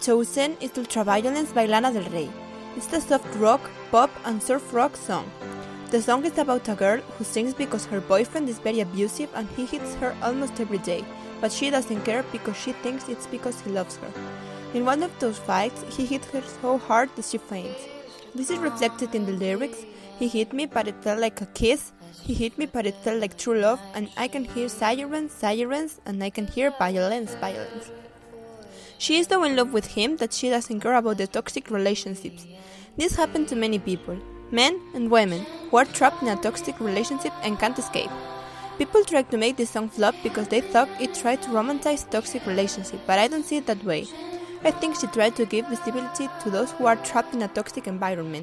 chosen is Ultraviolence by Lana Del Rey. It's a soft rock, pop, and surf rock song. The song is about a girl who sings because her boyfriend is very abusive and he hits her almost every day, but she doesn't care because she thinks it's because he loves her. In one of those fights, he hit her so hard that she faints. This is reflected in the lyrics. He hit me, but it felt like a kiss. He hit me, but it felt like true love, and I can hear sirens, sirens, and I can hear violence, violence. She is so in love with him that she doesn't care about the toxic relationships. This happens to many people, men and women, who are trapped in a toxic relationship and can't escape. People try to make this song flop because they thought it tried to romanticize toxic relationship, but I don't see it that way. I think she tried to give visibility to those who are trapped in a toxic environment.